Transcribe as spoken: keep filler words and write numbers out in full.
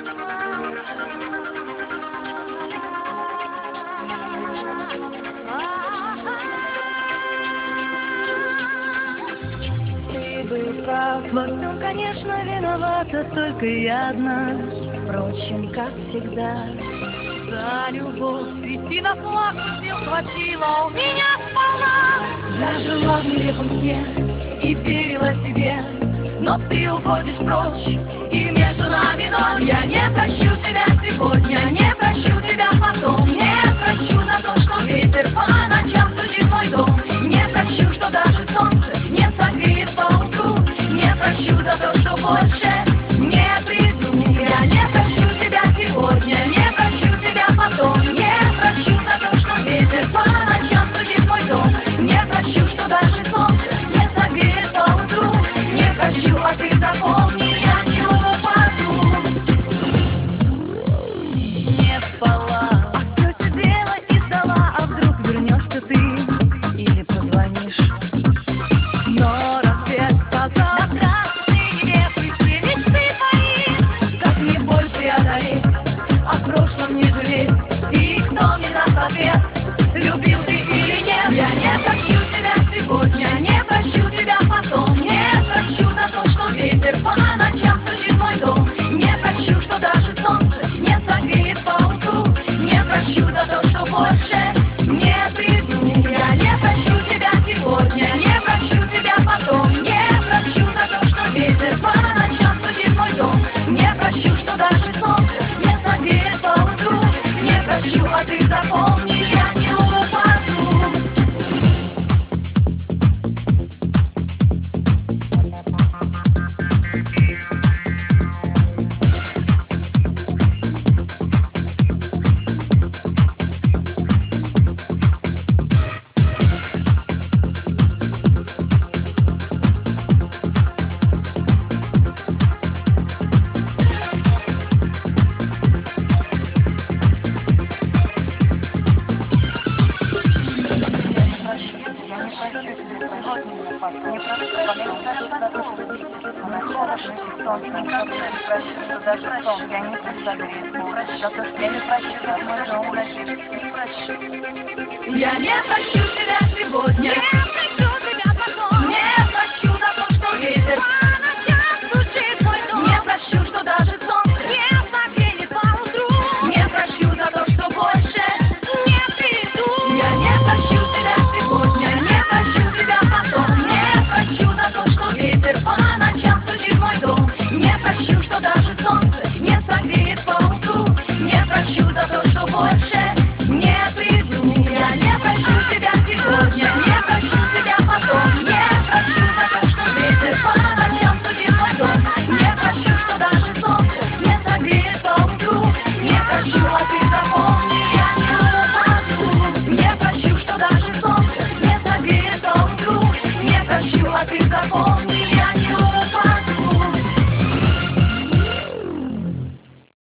Ты был прав, во всем, конечно, виновата только я одна. Впрочем, как всегда. За любовь цветы на флаг сил хватило у меня сполна. Я жила в нелепом сне и верила тебе, но ты уходишь прочь, и между нами ноль. Я не прощу тебя сегодня, не прощу тебя потом. Не прощу за то, что ветер по ночам стучит в мой дом. Не прощу, что даже солнце не согреет поутру. Не прощу за то, что больше не приду. Я не прощу тебя сегодня, не прощу тебя потом. Не прощу за то, что ветер по ночам стучит в мой дом. Не прощу, что даже солнце не согреет поутру. Не прощу, а ты запомни, я не упаду. Не спала, А все сидела и ждала, а вдруг вернешься ты или позвонишь. Но рассвет сказал: на красной небе все мечты твои. как мне боль преодолеть, о прошлом не жалеть. И кто мне даст ответ, любил ты или нет? Я не прощу тебя сегодня, не прощу тебя потом. Не прощу за то, что ветер по ночам стучит в мой дом. Не прощу, что даже солнце не согреет поутру. Не прощу за то, что больше не приду. Я не прощу тебя сегодня, не прощу тебя потом. Не прощу за то, что ветер по ночам стучит в мой дом. Не прощу, что даже солнце не согреет поутру. Не прощу, а ты запомни, я не упаду. Я не прощу тебя сегодня, Не прощу тебя потом. не прощу за то, что ветер. По ночам стучит в мой дом. Не прощу, что даже солнце. Не согреет поутру. Не прощу за то, что больше. Не приду. Я не прощу тебя сегодня, не прощу тебя потом. Не прощу за то, что ветер по ночам стучит в мой дом. Не прощу, что даже солнце не согреет поутру. Не прощу за то, что больше не приду. Я не прощу тебя сегодня, не прощу тебя потом. Не прощу за то, что ветер по ночам стучит в мой дом. Не прощу, что даже солнце не согреет